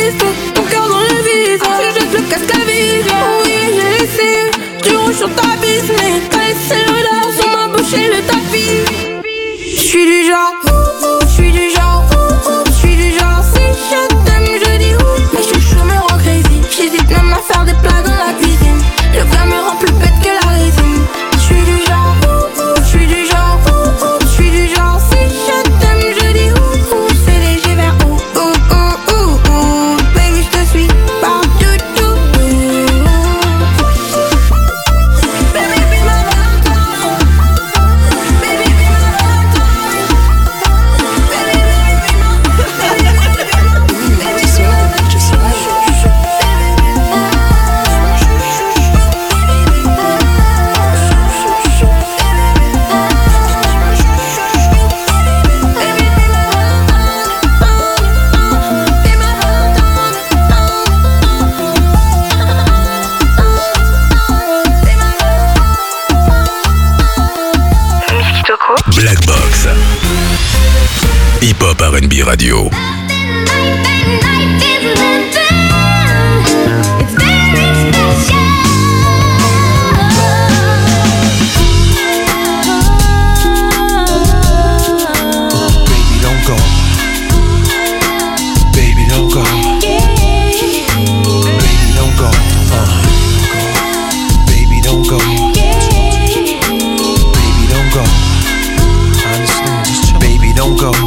piste, ton cœur dans le vide. Tu jettes le casque à vide. Oui, j'ai laissé du rouge sur ta bise, mais t'as laissé l'odeur sur ma bouche et le tapis. J'suis du genre, j'suis du genre, j'suis du genre. Si je t'aime, je dis oui, mais j'suis chaud me rend crazy. J'hésite même à faire des plats dans la cuisine. Le gars me rend plus bête que la résine. J'suis du genre, j'suis du genre, j'suis du genre. Si je t'aime, je dis c'est léger vers baby, j'te suis partout, tout. Baby, be my Valentine. Baby, be my Valentine. Baby, be Black Box. Hip Hop R&B Radio. Baby, don't go. Baby, don't go. Baby, don't go. Baby, don't go. Baby, don't go. I understand, just chill. Baby, don't go.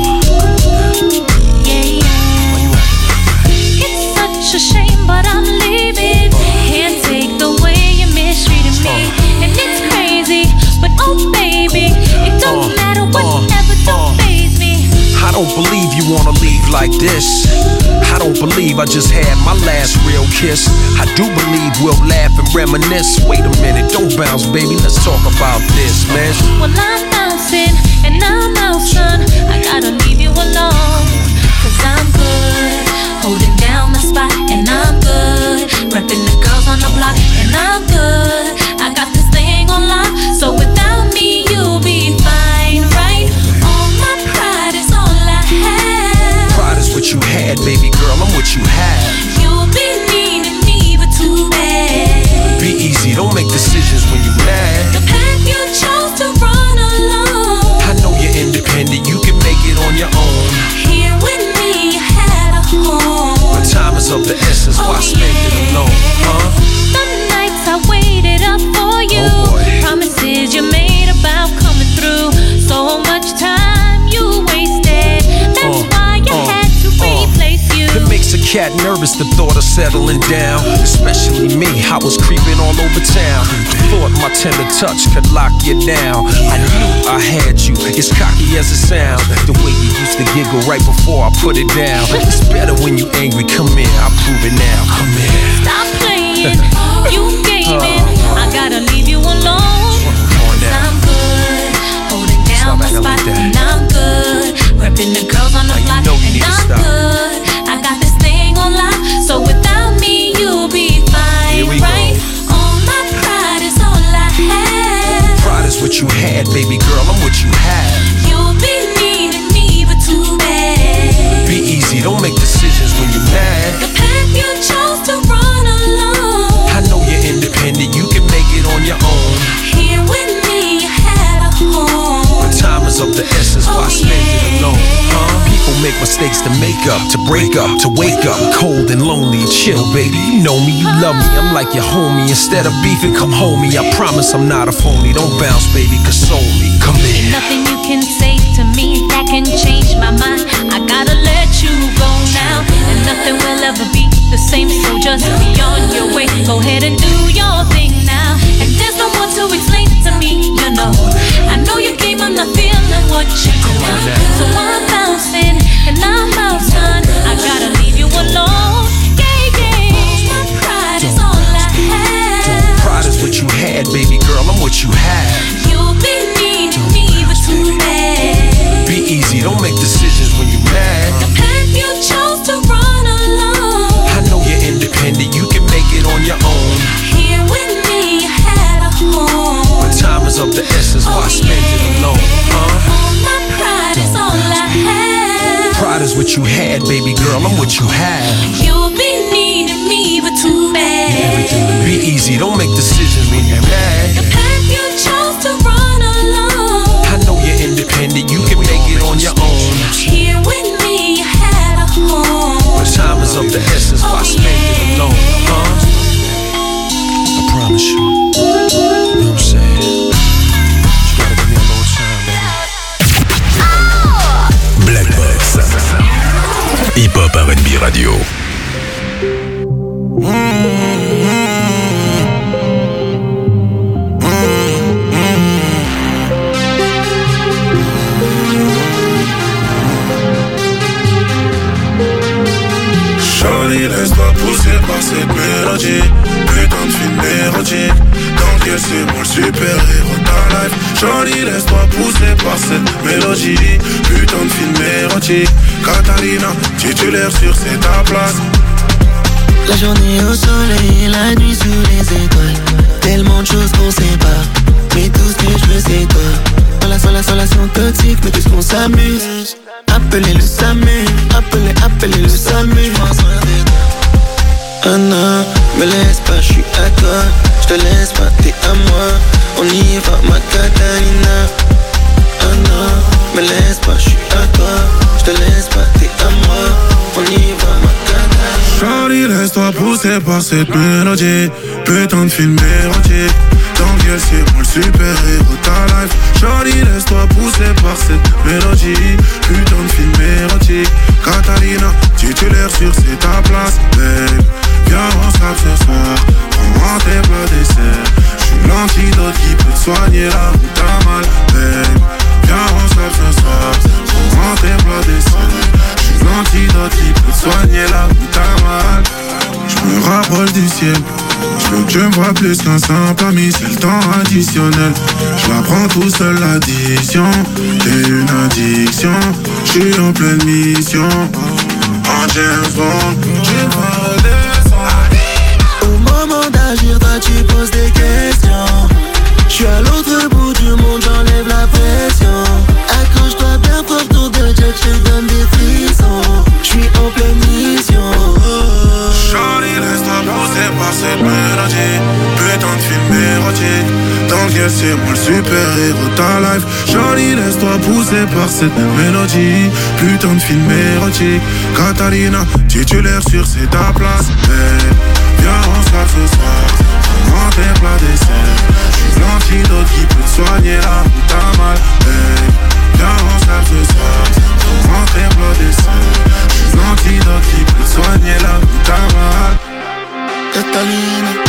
It's such a shame, but I'm leaving. Can't take the way you mistreated me. And it's crazy, but oh baby, it don't matter whatever, don't faze me. I don't believe you wanna leave like this. I don't believe I just had my last real kiss. I do believe we'll laugh and reminisce. Wait a minute, don't bounce, baby, let's talk about this, man. Well, I'm bouncing and I'm out, son. I gotta leave you alone, cause I'm good, holding down the spot, and I'm good, repping the girls on the block, and I'm good. I got this thing on lock, so without me you'll be fine, right? All my pride is all I have. Pride is what you had, baby girl, I'm what you have. You'll be needing me, but too bad. Be easy, don't make decisions when you're mad. The path you chose to run alone. I know you're independent, you can make it on your own. Here with me you had a home, but time is of the essence, why spend it alone, huh? The nights I waited up for you, promises you made about coming through. So much time you wasted, that's why I had to replace you. It makes a cat nervous, the thought of settling down. Especially me, I was creeping all over town. Thought my tender touch could lock you down. I knew I had you, it's cocky as it sounds. The way you used to giggle right before I put it down. It's better when you angry, come in, I'll prove it now. Come in. Stop playing, you gaming, I gotta leave you alone. Cause I'm good, holding down my spot, and I'm good, repping the girls on the block, and I'm good. I got this thing on lock, so without me you'll be fine, right? All my pride is all I have. Pride is what you had, baby girl, I'm what you have. You'll be needing me, but too bad. Be easy, don't make decisions when you're mad. The path you chose to run alone. I know you're independent, you can make it on your own. Here with me you had a home, but time is of the essence, why spend it alone, huh? People make mistakes to make up, to break up, to wake up cold and lonely. Chill, baby, you know me, you love me, I'm like your homie. Instead of beefing, come home me. I promise I'm not a phony. Don't bounce, baby, console me. Come in. Nothing you can say to me that can change my mind. I gotta let you go now, and nothing will ever be the same. So just be on your way, go ahead and do your thing now. And there's no more to explain to me, you know. I know you came, I'm not feeling what you do. So I'm bouncing and I'm out, son. I gotta leave you alone. My pride is all I have. Pride is what you had, baby girl, I'm what you have. You'll be needing me, but too bad. Be easy, don't make decisions when you're mad. The path you chose to run alone. I know you're independent, you can make it on your own. Here with me you had a home, but time is of the essence, why spend it alone, huh? All my pride is all I have. Pride is what you had, baby girl, I'm what you have. You'll Shawty, laisse-toi pousser par cette mélodie. Putain de film érotique. Dans quel c'est moi le super-héros de ta life. Shawty, laisse-toi pousser par cette mélodie. Putain de film érotique. Catalina, titulaire sur c'est ta place. La journée au soleil et la nuit sous les étoiles. Tellement de choses qu'on sait pas, mais tout ce que je veux c'est toi. Dans la relation toxique, mais tout ce qu'on s'amuse. Appelez le SAMU, appelez le SAMU. Anna, me laisse pas, j'suis à toi. J'te laisse pas, t'es à moi. On y va, ma Catalina. Anna, me laisse pas, j'suis à toi. J'te laisse pas, t'es à moi. On y va, ma Catalina. Shawty, laisse-toi pousser par cette mélodie. Putain de film érotique. Dans quel c'est moi le super-héros de ta life. Shawty, laisse-toi pousser par cette mélodie. Putain de film érotique. Catalina, titulaire sur c'est ta place. Babe, viens on s'appe ce soir. Prends-moi tes plats dessert. J'suis l'antidote qui peut te soigner là où t'as mal. Babe, viens on s'appe ce soir. Prends-moi tes plats dessert. J'suis l'antidote qui peut te soigner là où t'as mal. J'me rapproche du ciel. J'veux que tu me vois plus qu'un simple ami, c'est le temps additionnel. J'la prends tout seul l'addition, t'es une addiction. J'suis en pleine mission, en James Bond. J'ai pas redescendre. Au moment d'agir, toi tu poses des questions. J'suis à l'autre bout du monde, j'enlève la pression. Accroche-toi bien fort, tour de jet, j'te donne des frissons. J'suis en pleine mission. Shawty, laisse-toi pousser par cette mélodie. Putain de film érotique. Dans lequel c'est moi le super-héros de ta life. Shawty, laisse-toi pousser par cette mélodie. Putain de film érotique. Catalina, titulaire sur c'est ta place. Hey, viens on se lave ce soir. Prends tes plats dessert. J'suis l'antidote qui peut te soigner là où t'as mal. Hey, viens on se lave ce soir. Prends tes plats dessert. J'suis l'antidote qui peut te soigner là où t'as mal. Catalina,